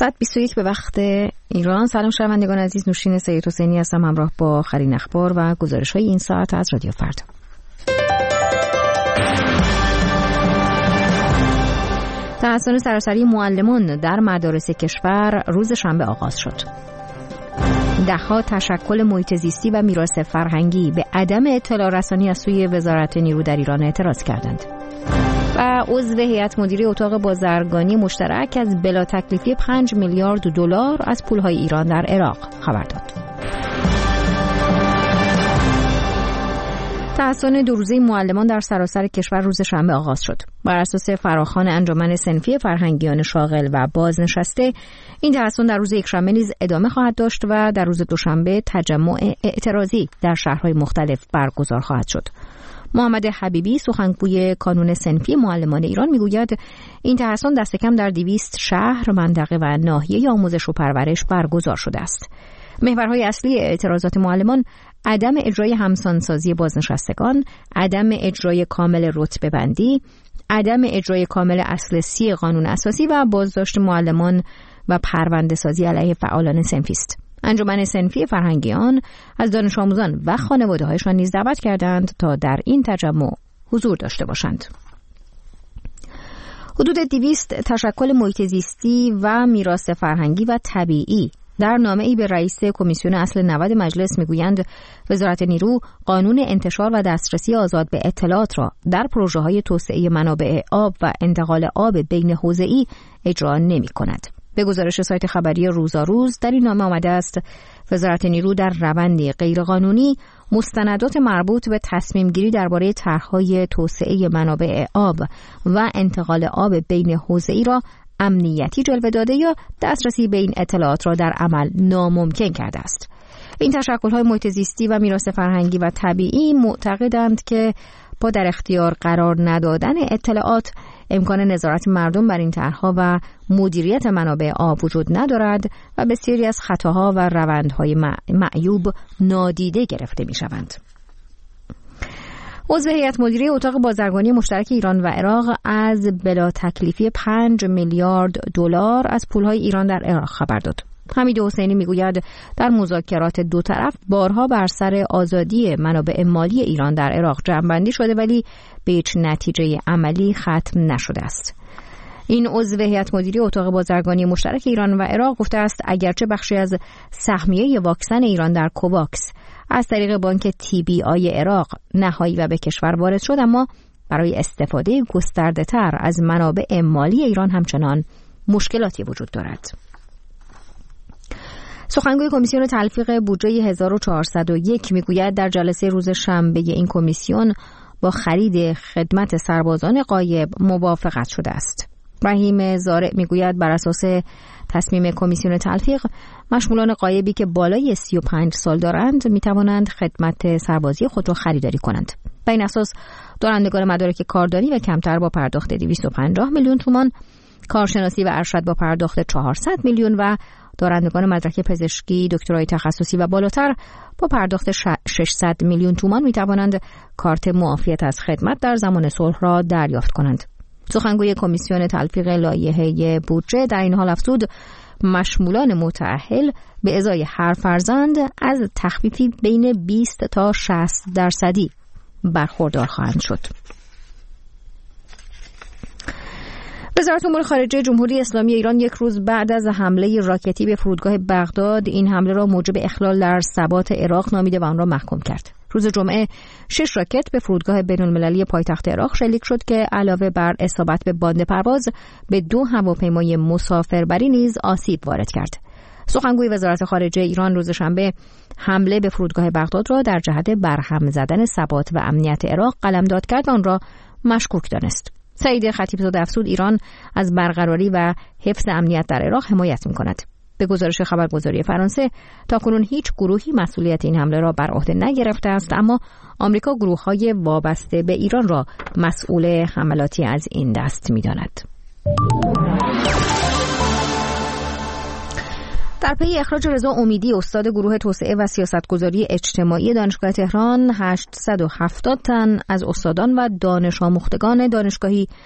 7:21 به وقت ایران. سلام شنوندگان عزیز، نوشین سید حسینی هستم همراه با آخرین اخبار و گزارش‌های این ساعت از رادیو فردا. تحسن سراسری معلمان در مدارس کشور روز شنبه آغاز شد. ده‌ها تشکل محیط زیستی و میراث فرهنگی به عدم اطلاع رسانی از سوی وزارت نیرو در ایران اعتراض کردند. و عضو هیئت مدیره اتاق بازرگانی مشترک از بلا تکلیفی 5 میلیارد دلار از پولهای ایران در عراق خبر داد. تحسن دو روزه معلمان در سراسر کشور روز شنبه آغاز شد. بر اساس فراخوان انجمن صنفی فرهنگیان شاغل و بازنشسته، این تحسن در روز یکشنبه نیز ادامه خواهد داشت و در روز دوشنبه تجمع اعتراضی در شهرهای مختلف برگزار خواهد شد. محمد حبیبی سخنگوی کانون صنفی معلمان ایران میگوید این تحسن دست کم در 200 شهر، منطقه و ناحیه آموزش و پرورش برگزار شده است. محورهای اصلی اعتراضات معلمان عدم اجرای همسانسازی بازنشستگان، عدم اجرای کامل رتبه بندی، عدم اجرای کامل اصل 30 قانون اساسی و بازداشت معلمان و پرونده سازی علیه فعالان صنفی است. انجمن صنفی فرهنگیان از دانش آموزان و خانواده‌هایشان نیز دعوت کردند تا در این تجمع حضور داشته باشند. حدود 200 تشکل محیط زیستی و میراث فرهنگی و طبیعی در نامه‌ای به رئیس کمیسیون اصل 90 مجلس میگویند وزارت نیرو قانون انتشار و دسترسی آزاد به اطلاعات را در پروژه‌های توسعه منابع آب و انتقال آب بین حوزه‌ای اجرا نمی‌کند. به گزارش سایت خبری روزاروز در این نامه آمده است وزارت نیرو در روندی غیرقانونی مستندات مربوط به تصمیم گیری درباره طرح‌های توسعه منابع آب و انتقال آب بین حوزه‌ای را امنیتی جلوه داده یا دسترسی به این اطلاعات را در عمل ناممکن کرده است. این تشکل‌های محیط زیستی و میراث فرهنگی و طبیعی معتقدند که با در اختیار قرار ندادن اطلاعات امکان نظارت مردم بر این طرح‌ها و مدیریت منابع آب وجود ندارد و بسیاری از خطاها و روندهای معیوب نادیده گرفته می‌شوند. عضو هیئت مدیره اتاق بازرگانی مشترک ایران و عراق از بلا تکلیفی 5 میلیارد دلار از پولهای ایران در عراق خبر داد. حمید حسینی میگوید در مذاکرات دو طرف بارها بر سر آزادی منابع مالی ایران در عراق جمع‌بندی شده ولی به هیچ نتیجه عملی ختم نشده است. این عضو هیئت مدیره اتاق بازرگانی مشترک ایران و عراق گفته است اگرچه بخشی از سهمیه واکسن ایران در کوواکس از طریق بانک TBI عراق نهایی و به کشور وارد شد، اما برای استفاده گسترده‌تر از منابع مالی ایران همچنان مشکلاتی وجود دارد. سخنگوی کمیسیون تلفیق بودجه 1401 میگوید در جلسه روز شنبه این کمیسیون با خرید خدمت سربازان غایب موافقت شده است. رحیم زارع میگوید بر اساس تصمیم کمیسیون تلفیق مشمولان غایبی که بالای 35 سال دارند میتوانند خدمت سربازی خود را خریداری کنند. بر این اساس دارندگان مدارک کاردانی و کمتر با پرداخت 250 میلیون تومان، کارشناسی و ارشد با پرداخت 400 میلیون و دارندگان مدرک پزشکی، دکترای تخصصی و بالاتر با پرداخت 600 میلیون تومان می توانند کارت معافیت از خدمت در زمان صلح را دریافت کنند. سخنگوی کمیسیون تلفیق لایحه بودجه در این حال افزود مشمولان متأهل به ازای هر فرزند از تخفیفی بین 20 تا 60% برخوردار خواهند شد. وزارت امور خارجه جمهوری اسلامی ایران یک روز بعد از حمله راکتی به فرودگاه بغداد این حمله را موجب اخلال در ثبات عراق نامیده و آن را محکوم کرد. روز جمعه 6 راکت به فرودگاه بین‌المللی پایتخت عراق شلیک شد که علاوه بر اصابت به باند پرواز به 2 هواپیمای مسافربری نیز آسیب وارد کرد. سخنگوی وزارت خارجه ایران روز شنبه حمله به فرودگاه بغداد را در جهت برهم زدن ثبات و امنیت عراق قلمداد کرد و آن را مشکوک دانست. سعید خطیبزاده افزود ایران از برقراری و حفظ امنیت در عراق حمایت می‌کند. به گزارش خبرگزاری فرانسه تاکنون هیچ گروهی مسئولیت این حمله را بر عهده نگرفته است، اما آمریکا گروه‌های وابسته به ایران را مسئول حملاتی از این دست می‌داند. در پی اخراج رضا امیدی استاد گروه توسعه و سیاستگذاری اجتماعی دانشگاه تهران 870 تن از استادان و دانش آموختگان دانشگاهی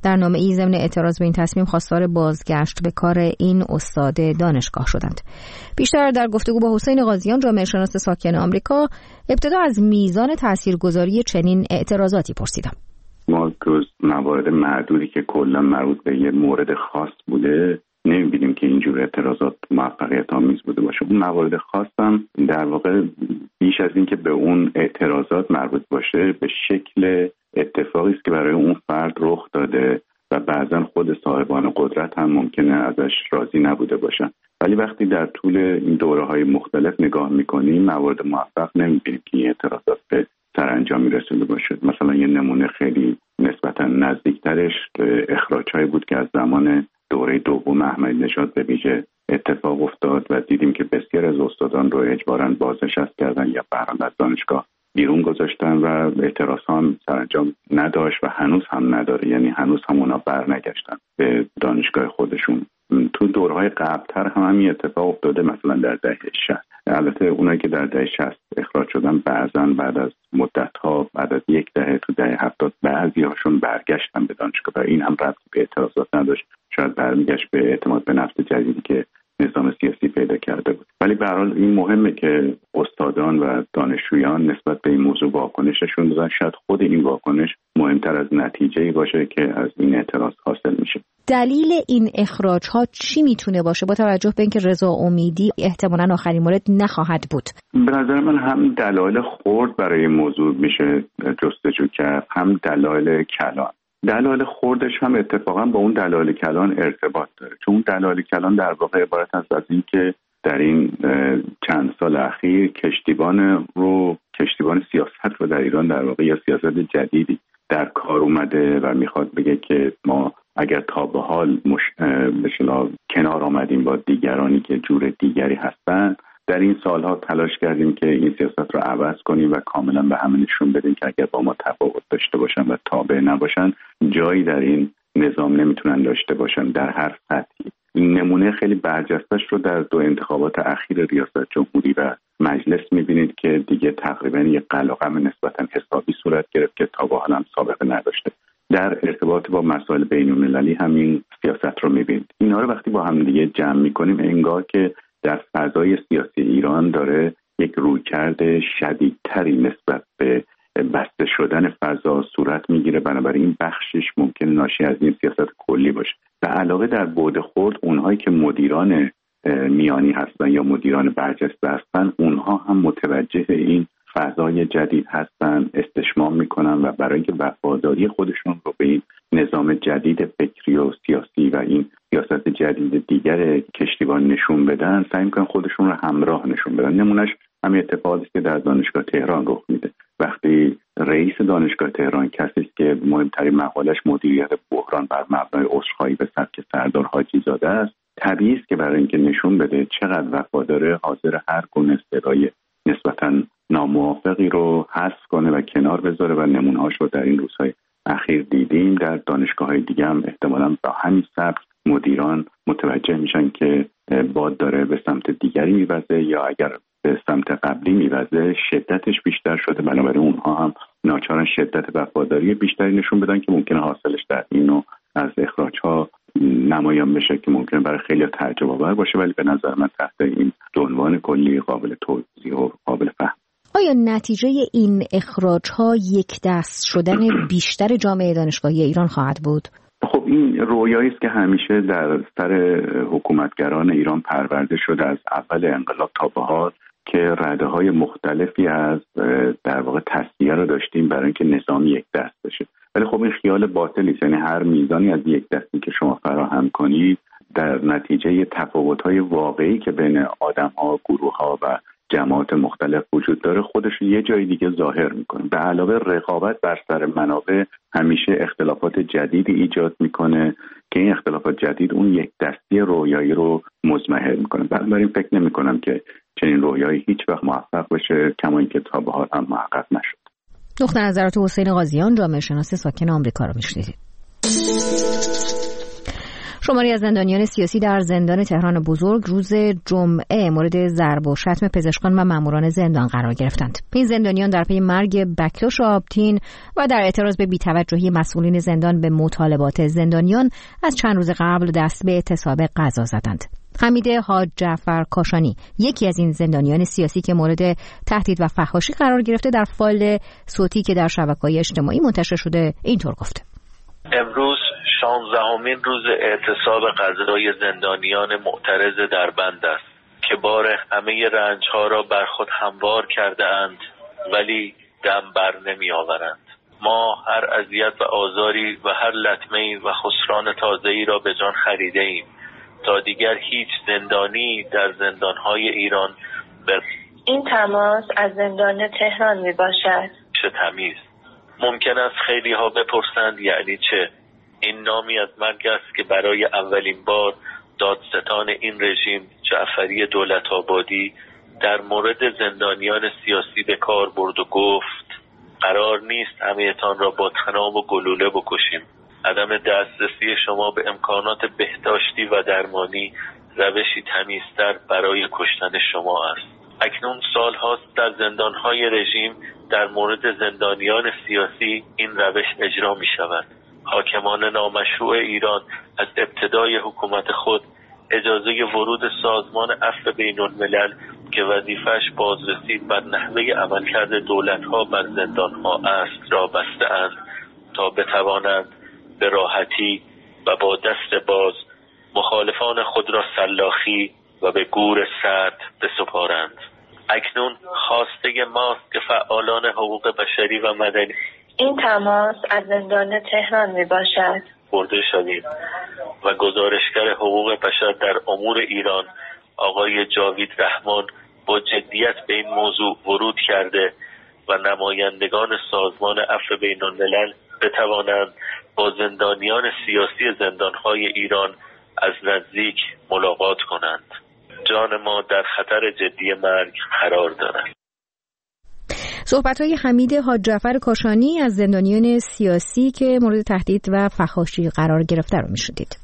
در نامه‌ای ضمن اعتراض به این تصمیم خواستار بازگشت به کار این استاد دانشگاه شدند. بیشتر در گفتگو با حسین قاضیان، جامعه شناس ساکن آمریکا، ابتدا از میزان تاثیرگذاری چنین اعتراضاتی پرسیدم. ما جز موارد معدودی که کلا مربوط به یه مورد خاص بوده نمی‌بینیم که اینجور اعتراضات موفقیت آمیز بوده باشه. اون موارد خاص هم در واقع بیش از این که به اون اعتراضات مربوط باشه، به شکل اتفاقی است که برای اون فرد رخ داده و بعضا خود صاحبان قدرت هم ممکنه ازش راضی نبوده باشن. ولی وقتی در طول این دوره‌های مختلف نگاه می‌کنیم، موارد موفق نمی‌بینیم که این اعتراضات به سرانجامی رسیده باشه. مثلا یه نمونه خیلی نسبتاً نزدیکترش اخراج‌هایی بود که از زمان دوره دوم احمدی نژاد به ویژه اتفاق افتاد و دیدیم که بسیار از استادان رو اجباراً بازنشست کردن یا برآمد از دانشگاه بیرون گذاشتن و اعتراض هم سرانجام نداشت و هنوز هم نداره. یعنی هنوز هم اونا برنگشتن به دانشگاه خودشون. تو دورهای قبل‌تر هم همین اتفاق افتاده، مثلا در دهه 60. البته اونایی که در دهه 60 اخراج شدن بعضاً بعد از مدت‌ها، بعد از یک دهه تو دهه 70 بعضی‌هاشون برگشتن به دانشگاه و این هم ربطی به اعتراضات نداشت. شاید برمیگشت به اعتماد به نفس جدیدی که نظام سیاسی پیدا کرده بود. ولی به هر حال این مهمه که استادان و دانشجویان نسبت به این موضوع واکنششون دادن. شاید خود این واکنش مهمتر از نتیجه‌ای باشه که از این اعتراض حاصل میشه. دلیل این اخراج‌ها چی میتونه باشه با توجه به اینکه رضا امیدی احتمالاً آخرین مورد نخواهد بود؟ به نظر من هم دلایل خرد برای موضوع میشه جستجو کرد، هم دلایل کلان. دلایل خوردش هم اتفاقا با اون دلایل کلان ارتباط داره، چون اون دلایل کلان در واقع عبارت است از این که در این چند سال اخیر کشتیبان سیاست رو در ایران در واقع یا سیاست جدیدی در کار اومده و میخواد بگه که ما اگر تا به حال کنار آمدیم با دیگرانی که جور دیگری هستن، در این سالها تلاش کردیم که این سیاست رو عوض کنیم و کاملا به همه نشون بدیم که اگر با ما تفاوت داشته باشن و تابع نباشن جایی در این نظام نمیتونن داشته باشن در هر سطحی. این نمونه خیلی برجسته‌اش رو در دو انتخابات اخیر ریاست جمهوری و مجلس میبینید که دیگه تقریبا یک قلقم نسبتا حسابی صورت گرفت که تا به حال هم سابقه نداشته. در ارتباط با مسائل بین‌المللی همین سیاست رو میبینید. اینا رو وقتی با هم دیگه جمع میکنیم انگار که در فضای سیاسی ایران داره یک رویکرد شدیدتری نسبت به بسته شدن فضا صورت میگیره. بنابراین بخشش ممکن ناشی از این سیاست کلی باشه. به علاوه در بعد خرد اونهایی که مدیران میانی هستن یا مدیران برجسته هستن، اونها هم متوجه این فضای جدید هستن، استشمام میکنن و برای اینکه وفاداری خودشون رو به این نظام جدید فکری و سیاسی و این سیاست جدید دیگر کشتیبان نشون بدن، سعی میکنن خودشون رو همراه نشون بدن. نمونهش همین اتفاقی که در دانشگاه تهران رخ میده. وقتی رئیس دانشگاه تهران کسی است که مهمترین مقالش مدیریت بحران بر مبنای عذرخواهی به سبک سردار حاجی زاده است، طبیعی است که برای اینکه نشون بده چقدر وفاداره، حاضر هر گونه استدلال نسبتاً ناموافقی رو حذف کنه و کنار بذاره و نمونه‌هاش رو در این روزهای اخیر دیدیم. در دانشگاه‌های دیگه هم احتمالاً با همین سبک مدیران متوجه میشن که باد داره به سمت دیگری میوزه یا اگر به سمت قبلی میوزه شدتش بیشتر شده. بنابراین اونها هم ناچارن شدت وفاداری بیشتری نشون بدن که ممکنه حاصلش در اینو از اخراج‌ها نمایان بشه که ممکنه برای خیلی تعجب آور باشه، ولی به نظر من تحت این عنوان کلی قابل توضیح و قابل فهم. آیا نتیجه این اخراج‌ها یک دست شدن بیشتر جامعه دانشگاهی ایران خواهد بود؟ خب این رویایی است که همیشه در سر حکومتگران ایران پرورده شده از اول انقلاب تا به حال که رده‌های مختلفی از در واقع تصفیه رو داشتیم برای اینکه نظام یک دست بشه. ولی خب این خیال باطلی است. یعنی هر میزانی از یک دستی که شما فراهم کنید در نتیجه تفاوت‌های واقعی که بین آدم‌ها، گروه‌ها و جماعات مختلف وجود داره خودش یه جای دیگه ظاهر میکنه. به علاوه رقابت بر سر منابع همیشه اختلافات جدیدی ایجاد میکنه که این اختلافات جدید اون یک دستی رویایی رو مضمحل میکنه. بنابراین فکر نمیکنم که چنین رویایی هیچ وقت موفق بشه، کما اینکه تا به حال هم محقق نشد. نقطه نظرات حسین قاضیان، جامعه شناس ساکن آمریکا رو میشنیدید. شماری از زندانیان سیاسی در زندان تهران بزرگ روز جمعه مورد ضرب و شتم پزشکان و ماموران زندان قرار گرفتند. این زندانیان در پی مرگ بکتوش آبتین و در اعتراض به بی‌توجهی مسئولین زندان به مطالبات زندانیان از چند روز قبل دست به اعتصاب غذا زدند. حمید حاج جعفر کاشانی، یکی از این زندانیان سیاسی که مورد تهدید و فحاشی قرار گرفته، در فایل صوتی که در شبکه‌های اجتماعی منتشر شده اینطور گفته: امروز 16مین روز اعتصاب غذای زندانیان معترض در بند است که بار همه رنج‌ها را بر خود هموار کرده اند ولی دم بر نمی آورند. ما هر اذیت و آزاری و هر لطمه‌ای و خسران تازه‌ای را به جان خریده ایم تا دیگر هیچ زندانی در زندان‌های ایران این تماس از زندان تهران می باشد. چه تمیز. ممکن است خیلی ها بپرسند یعنی چه؟ این نامی از مرگ است که برای اولین بار دادستان این رژیم جعفری دولت‌آبادی در مورد زندانیان سیاسی به کار برد و گفت قرار نیست همه‌تان را با طناب و گلوله بکشیم. عدم دسترسی شما به امکانات بهداشتی و درمانی روشی تمیزتر برای کشتن شما است. اکنون سال هاست در زندانهای رژیم در مورد زندانیان سیاسی این روش اجرا می شود. حاکمان نامشروع ایران از ابتدای حکومت خود اجازه ورود سازمان عفو بین الملل که وظیفه‌اش بازرسی بر نحوه عملکرد دولت‌ها بر زندان‌ها است را بسته‌اند تا بتوانند به راحتی و با دست باز مخالفان خود را سلاخی و به گور سرد بسپارند. اکنون خواسته ماست که فعالان حقوق بشری و مدنی این تماس از زندان تهران می باشد برده شدیم و گزارشگر حقوق بشر در امور ایران آقای جاوید رحمان با جدیت به این موضوع ورود کرده و نمایندگان سازمان عفو بین الملل بتوانند با زندانیان سیاسی زندانهای ایران از نزدیک ملاقات کنند. جان ما در خطر جدی مرگ قرار دارد. صحبت‌های حمید حاج جعفر کاشانی از زندانیان سیاسی که مورد تهدید و فحاشی قرار گرفته رو می‌شنیدید.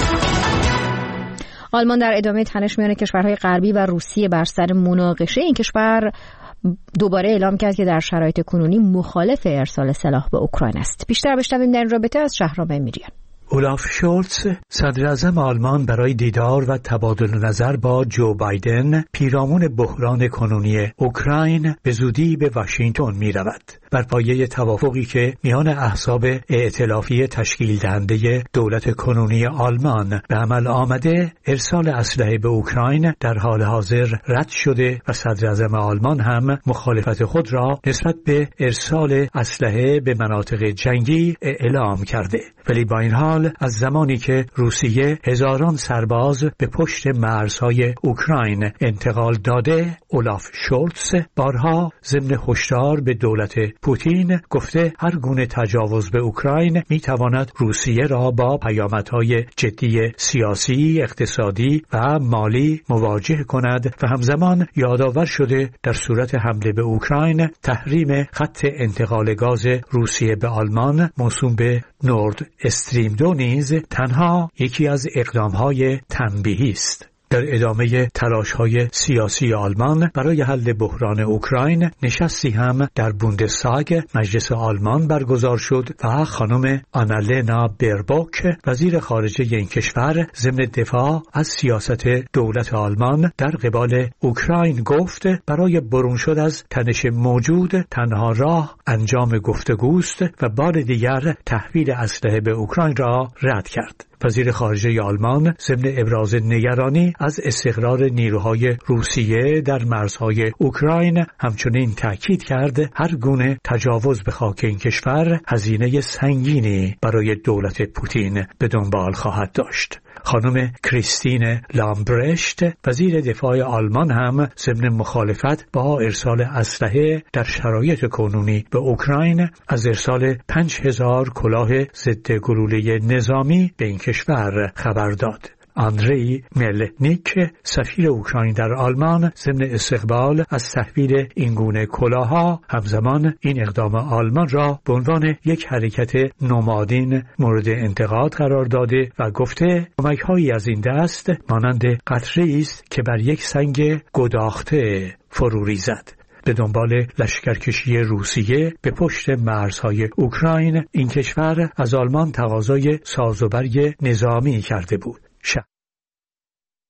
آلمان در ادامه تنش میان کشورهای غربی و روسیه بر سر مناقشه این کشور دوباره اعلام کرد که در شرایط کنونی مخالف ارسال سلاح به اوکراین است. بیشتر بشنویم در این رابطه از شهرام میریان. اولاف شولتز صدر اعظم آلمان برای دیدار و تبادل نظر با جو بایدن پیرامون بحران کنونی اوکراین به زودی به واشنگتن می رود. بر پایه توافقی که میان احزاب ائتلافی تشکیل دهنده دولت کنونی آلمان به عمل آمده، ارسال اسلحه به اوکراین در حال حاضر رد شده و صدر اعظم آلمان هم مخالفت خود را نسبت به ارسال اسلحه به مناطق جنگی اعلام کرده. ولی با این حال از زمانی که روسیه هزاران سرباز به پشت مرزهای اوکراین انتقال داده، اولاف شولتز بارها ضمن هشدار به دولت پوتین گفته هر گونه تجاوز به اوکراین میتواند روسیه را با پیامدهای جدی سیاسی، اقتصادی و مالی مواجه کند و همزمان یادآور شده در صورت حمله به اوکراین تحریم خط انتقال گاز روسیه به آلمان موسوم به نورد استریم 2 نیز تنها یکی از اقدامهای تنبیهی است. در ادامه تلاش‌های سیاسی آلمان برای حل بحران اوکراین، نشستی هم در بوندستاگ مجلس آلمان برگزار شد و خانم آنالنا بربوک وزیر خارجه این کشور ضمن دفاع از سیاست دولت آلمان در قبال اوکراین گفت برای برون شد از تنش موجود تنها راه انجام گفتگوست و بار دیگر تحویل اسلحه به اوکراین را رد کرد. وزیر خارجه آلمان ضمن ابراز نگرانی از استقرار نیروهای روسیه در مرزهای اوکراین همچنین تاکید کرد هر گونه تجاوز به خاک این کشور هزینه سنگینی برای دولت پوتین به دنبال خواهد داشت. خانم کریستین لامبرشت وزیر دفاع آلمان هم ضمن مخالفت با ارسال اسلحه در شرایط کنونی به اوکراین از ارسال 5000 کلاه ضد گلوله نظامی به این کشور خبر داد. آندری ملنیک سفیر اوکراین در آلمان ضمن استقبال از تحویل این گونه کلاه‌ها همزمان این اقدام آلمان را به عنوان یک حرکت نومادین مورد انتقاد قرار داده و گفته کمک‌هایی از این دست مانند قطره‌ای است که بر یک سنگ گداخته فرو ریزد. به دنبال لشکرکشی روسیه به پشت مرزهای اوکراین این کشور از آلمان تقاضای سازوبرگ نظامی کرده بود.